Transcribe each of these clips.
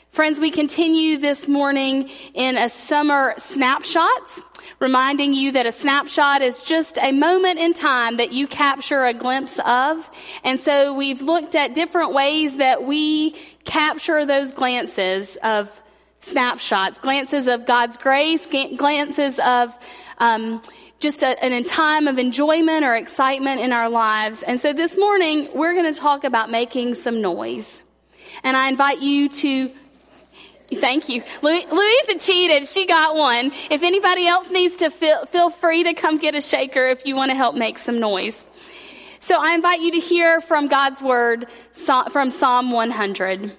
Friends, we continue this morning in a summer snapshots, reminding you that a snapshot is just a moment in time that you capture a glimpse of. And so we've looked at different ways that we capture those glances of snapshots, glances of God's grace, glances of just a time of enjoyment or excitement in our lives. And so this morning, we're going to talk about making some noise. And I invite you to... Thank you. Louisa cheated. She got one. If anybody else needs to feel free to come get a shaker if you want to help make some noise. So I invite you to hear from God's word from Psalm 100.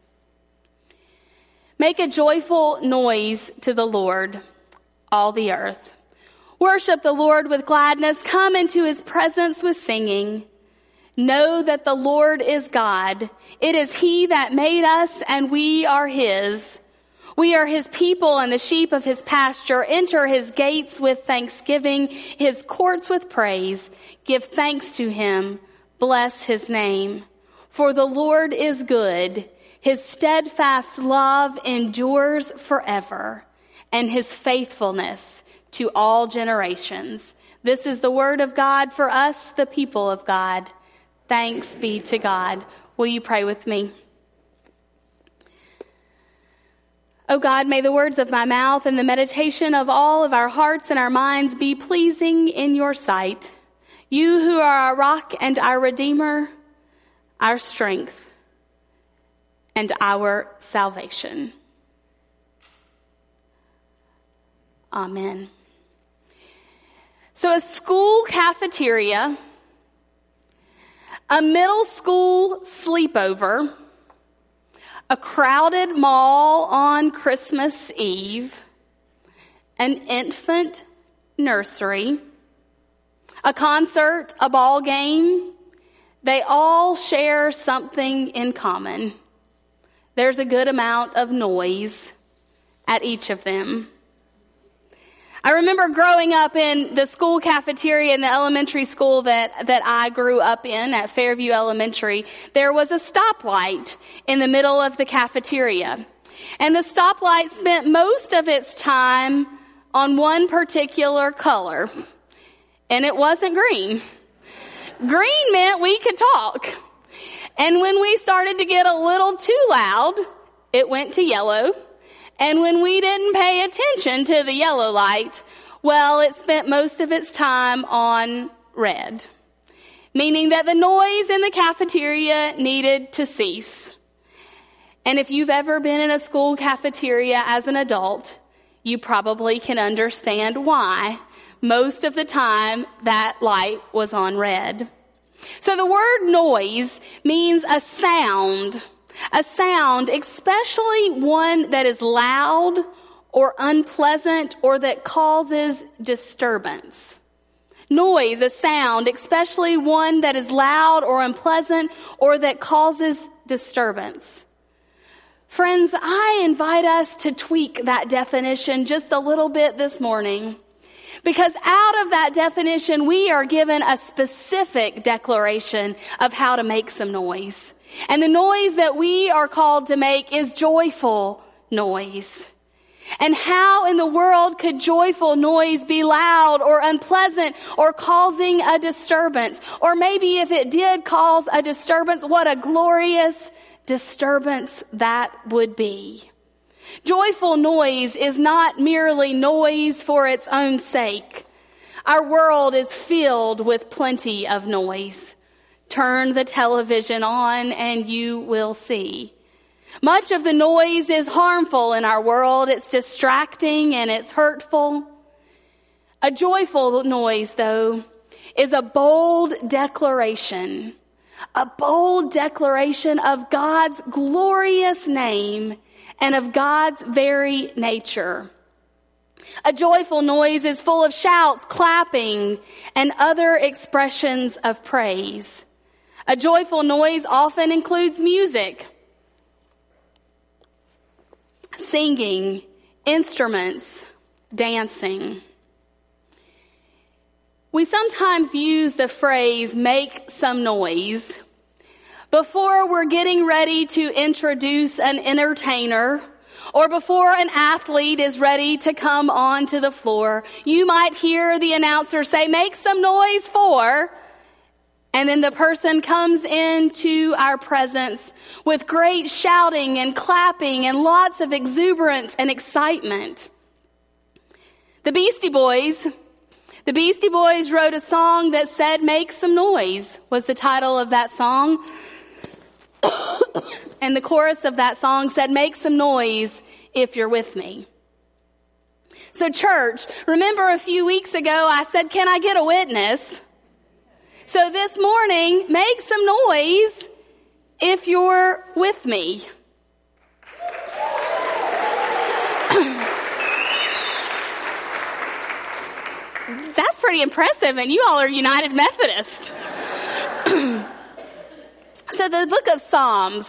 Make a joyful noise to the Lord, all the earth. Worship the Lord with gladness. Come into his presence with singing. Know that the Lord is God. It is he that made us, and we are his. We are his people and the sheep of his pasture. Enter his gates with thanksgiving, his courts with praise. Give thanks to him. Bless his name. For the Lord is good. His steadfast love endures forever, and his faithfulness to all generations. This is the word of God for us, the people of God. Thanks be to God. Will you pray with me? Oh God, may the words of my mouth and the meditation of all of our hearts and our minds be pleasing in your sight. You who are our rock and our redeemer, our strength and our salvation. Amen. So a school cafeteria, a middle school sleepover, a crowded mall on Christmas Eve, an infant nursery, a concert, a ball game, they all share something in common. There's a good amount of noise at each of them. I remember growing up in the school cafeteria in the elementary school that I grew up in at Fairview Elementary. There was a stoplight in the middle of the cafeteria. And the stoplight spent most of its time on one particular color. And it wasn't green. Green meant we could talk. And when we started to get a little too loud, it went to yellow. And when we didn't pay attention to the yellow light, well, it spent most of its time on red, meaning that the noise in the cafeteria needed to cease. And if you've ever been in a school cafeteria as an adult, you probably can understand why most of the time that light was on red. So the word noise means a sound, especially one that is loud or unpleasant or that causes disturbance. Noise, a sound, especially one that is loud or unpleasant or that causes disturbance. Friends, I invite us to tweak that definition just a little bit this morning. Because out of that definition, we are given a specific declaration of how to make some noise. And the noise that we are called to make is joyful noise. And how in the world could joyful noise be loud or unpleasant or causing a disturbance? Or maybe if it did cause a disturbance, what a glorious disturbance that would be. Joyful noise is not merely noise for its own sake. Our world is filled with plenty of noise. Turn the television on and you will see. Much of the noise is harmful in our world. It's distracting and it's hurtful. A joyful noise, though, is a bold declaration of God's glorious name and of God's very nature. A joyful noise is full of shouts, clapping, and other expressions of praise. A joyful noise often includes music, singing, instruments, dancing. We sometimes use the phrase, make some noise, before we're getting ready to introduce an entertainer, or before an athlete is ready to come onto the floor, you might hear the announcer say, "Make some noise for," and then the person comes into our presence with great shouting and clapping and lots of exuberance and excitement. The Beastie Boys wrote a song that said, "Make some noise," was the title of that song. And the chorus of that song said, "Make some noise if you're with me." So church, remember a few weeks ago I said, "Can I get a witness?" So this morning, make some noise if you're with me. That's pretty impressive, and you all are United Methodist. So the book of Psalms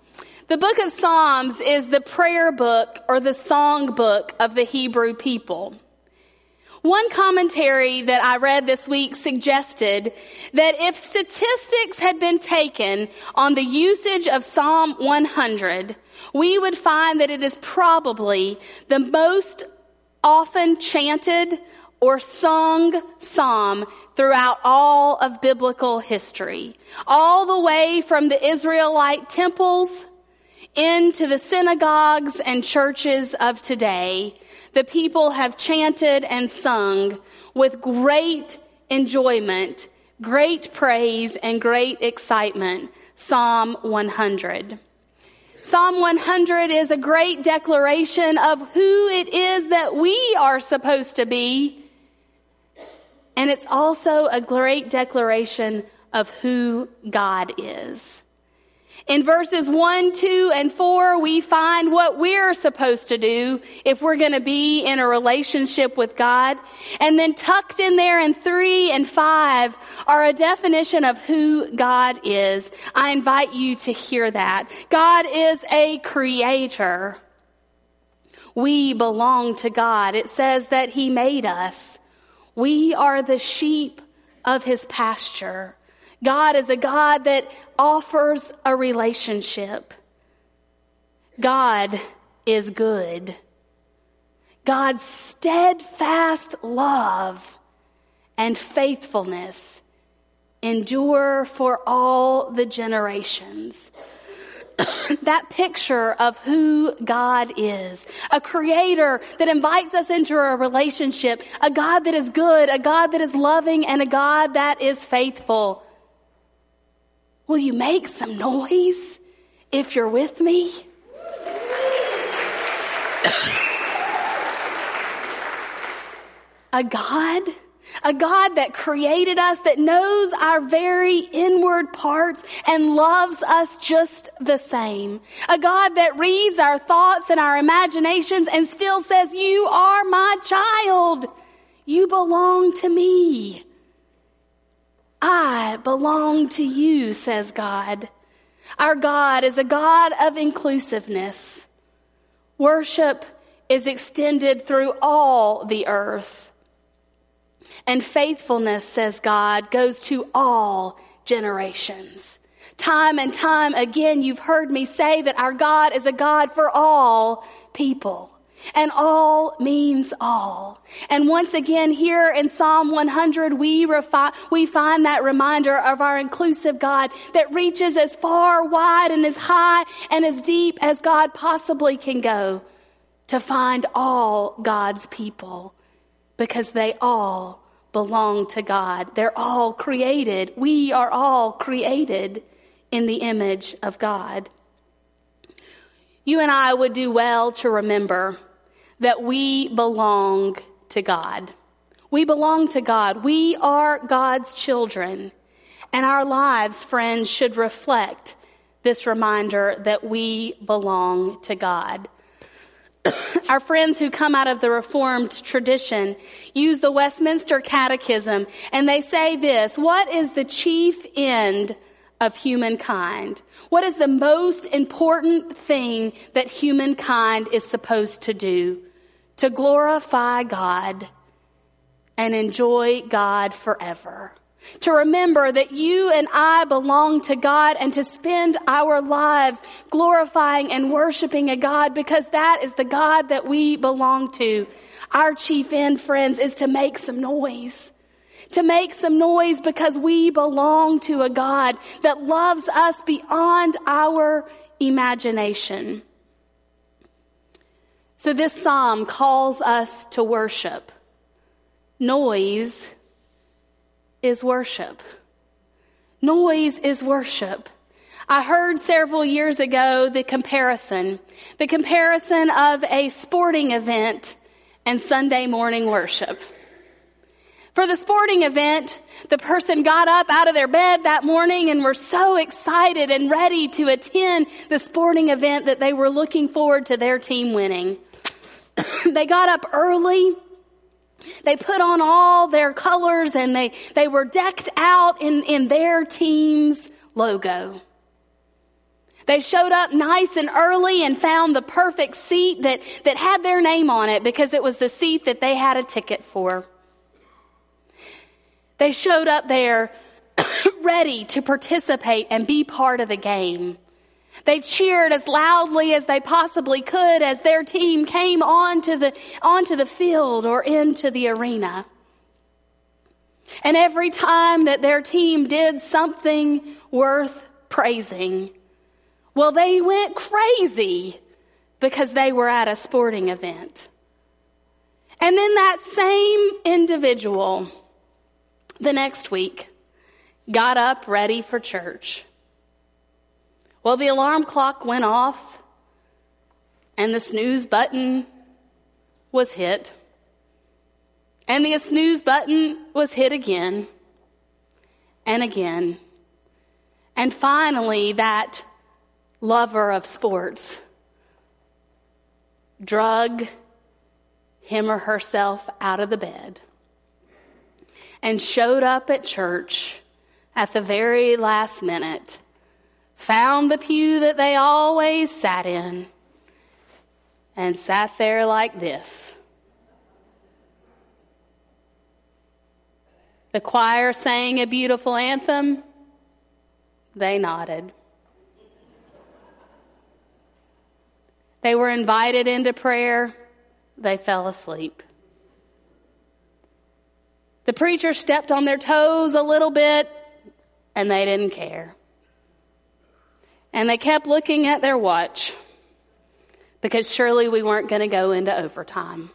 is the prayer book or the song book of the Hebrew people. One commentary that I read this week suggested that if statistics had been taken on the usage of Psalm 100, we would find that it is probably the most often chanted or sung psalm throughout all of biblical history, all the way from the Israelite temples into the synagogues and churches of today. The people have chanted and sung with great enjoyment, great praise, and great excitement, Psalm 100. Psalm 100 is a great declaration of who it is that we are supposed to be. And it's also a great declaration of who God is. In verses 1, 2, and 4, we find what we're supposed to do if we're going to be in a relationship with God. And then tucked in there in 3 and 5 are a definition of who God is. I invite you to hear that. God is a creator. We belong to God. It says that He made us. We are the sheep of His pasture. God is a God that offers a relationship. God is good. God's steadfast love and faithfulness endure for all the generations. That picture of who God is, a creator that invites us into a relationship, a God that is good, a God that is loving, and a God that is faithful. Will you make some noise if you're with me? A God that created us, that knows our very inward parts and loves us just the same. A God that reads our thoughts and our imaginations and still says, "You are my child. You belong to me. I belong to you," says God. Our God is a God of inclusiveness. Worship is extended through all the earth. And faithfulness, says God, goes to all generations. Time and time again, you've heard me say that our God is a God for all people. And all means all. And once again, here in Psalm 100, we find that reminder of our inclusive God that reaches as far, wide, and as high and as deep as God possibly can go to find all God's people, because they all belong to God. They're all created. We are all created in the image of God. You and I would do well to remember that we belong to God. We belong to God. We are God's children. And our lives, friends, should reflect this reminder that we belong to God. Our friends who come out of the Reformed tradition use the Westminster Catechism, and they say this: what is the chief end of humankind? What is the most important thing that humankind is supposed to do? To glorify God and enjoy God forever. To remember that you and I belong to God and to spend our lives glorifying and worshiping a God because that is the God that we belong to. Our chief end, friends, is to make some noise. To make some noise because we belong to a God that loves us beyond our imagination. So this psalm calls us to worship. Noise is worship. Noise is worship. I heard several years ago the comparison of a sporting event and Sunday morning worship. For the sporting event, the person got up out of their bed that morning and were so excited and ready to attend the sporting event that they were looking forward to their team winning. They got up early. They put on all their colors and they were decked out in their team's logo. They showed up nice and early and found the perfect seat that had their name on it because it was the seat that they had a ticket for. They showed up there ready to participate and be part of the game. They cheered as loudly as they possibly could as their team came onto the field or into the arena. And every time that their team did something worth praising, well, they went crazy because they were at a sporting event. And then that same individual the next week got up ready for church. Well, the alarm clock went off and the snooze button was hit. And the snooze button was hit again and again. And finally, that lover of sports drug him or herself out of the bed and showed up at church at the very last minute, found the pew that they always sat in, and sat there like this. The choir sang a beautiful anthem. They nodded. They were invited into prayer. They fell asleep. The preacher stepped on their toes a little bit, and they didn't care. And they kept looking at their watch, because surely we weren't going to go into overtime.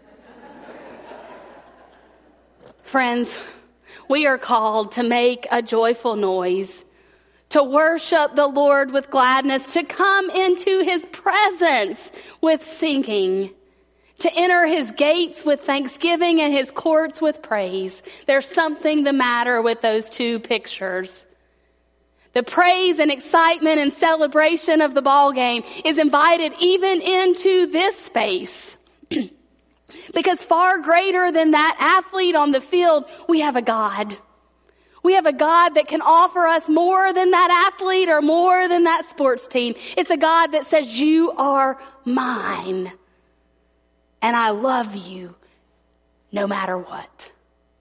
Friends, we are called to make a joyful noise, to worship the Lord with gladness, to come into His presence with singing, to enter His gates with thanksgiving and His courts with praise. There's something the matter with those two pictures. The praise and excitement and celebration of the ball game is invited even into this space. Because far greater than that athlete on the field, we have a God. We have a God that can offer us more than that athlete or more than that sports team. It's a God that says, you are mine. And I love you no matter what.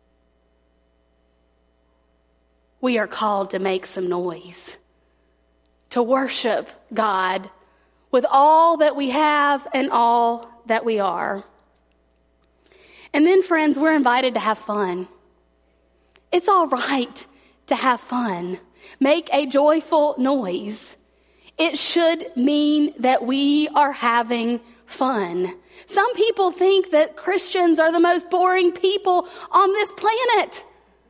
We are called to make some noise, to worship God with all that we have and all that we are. And then, friends, we're invited to have fun. It's all right to have fun. Make a joyful noise. It should mean that we are having fun. Some people think that Christians are the most boring people on this planet.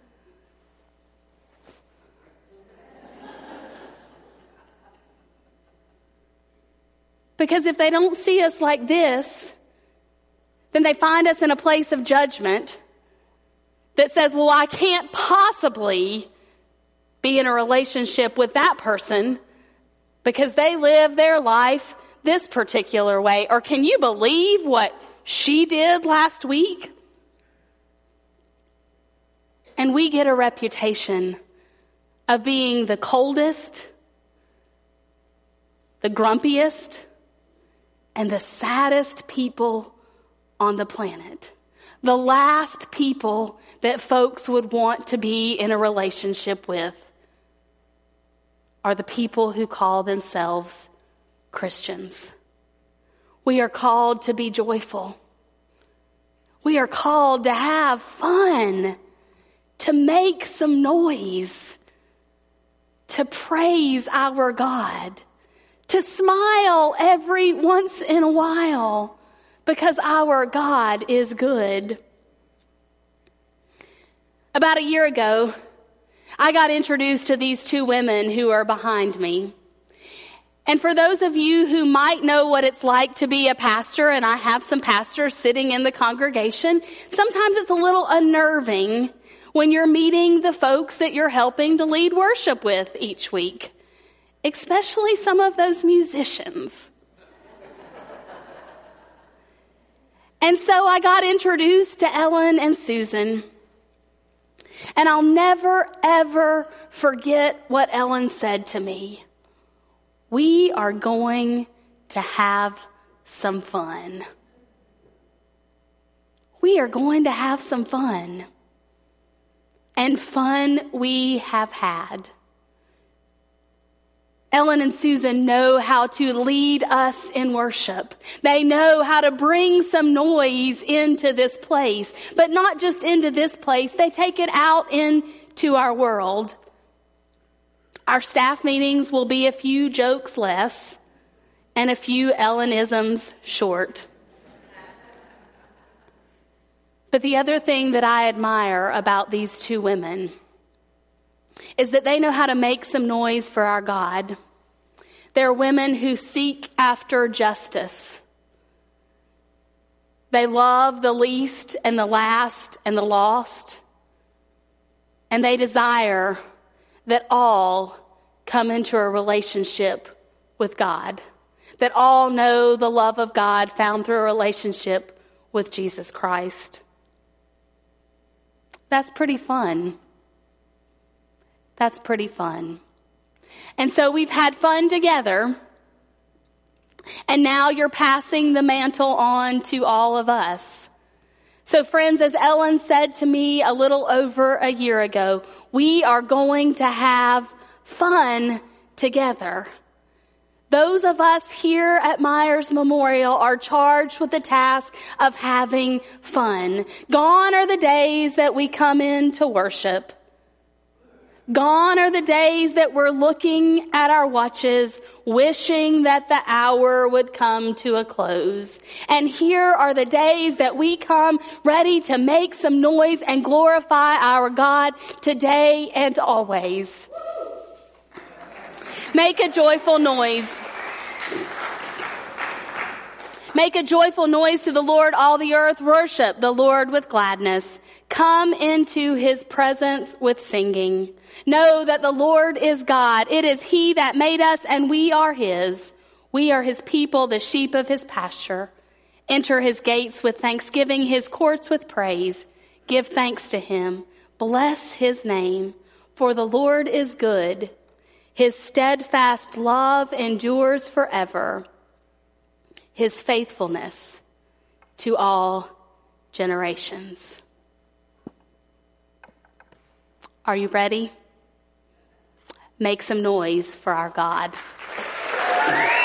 Because if they don't see us like this, then they find us in a place of judgment that says, well, I can't possibly be in a relationship with that person because they live their life this particular way. Or can you believe what she did last week? And we get a reputation of being the coldest, the grumpiest, and the saddest people on the planet. The last people that folks would want to be in a relationship with are the people who call themselves Christians. We are called to be joyful. We are called to have fun, to make some noise, to praise our God, to smile every once in a while because our God is good. About a year ago, I got introduced to these two women who are behind me. And for those of you who might know what it's like to be a pastor, and I have some pastors sitting in the congregation, sometimes it's a little unnerving when you're meeting the folks that you're helping to lead worship with each week, especially some of those musicians. And so I got introduced to Ellen and Susan. And I'll never, ever forget what Ellen said to me. We are going to have some fun. We are going to have some fun. And fun we have had. Ellen and Susan know how to lead us in worship. They know how to bring some noise into this place. But not just into this place, they take it out into our world. Our staff meetings will be a few jokes less and a few Ellenisms short. But the other thing that I admire about these two women is that they know how to make some noise for our God. They're women who seek after justice. They love the least and the last and the lost. And they desire that all come into a relationship with God. That all know the love of God found through a relationship with Jesus Christ. That's pretty fun. That's pretty fun. And so we've had fun together. And now you're passing the mantle on to all of us. So friends, as Ellen said to me a little over a year ago, we are going to have fun together. Those of us here at Myers Memorial are charged with the task of having fun. Gone are the days that we come in to worship. Gone are the days that we're looking at our watches, wishing that the hour would come to a close. And here are the days that we come ready to make some noise and glorify our God today and always. Make a joyful noise. Make a joyful noise to the Lord, all the earth. Worship the Lord with gladness. Come into his presence with singing. Know that the Lord is God. It is he that made us, and we are his. We are his people, the sheep of his pasture. Enter his gates with thanksgiving, his courts with praise. Give thanks to him. Bless his name, for the Lord is good. His steadfast love endures forever. His faithfulness to all generations. Are you ready? Make some noise for our God.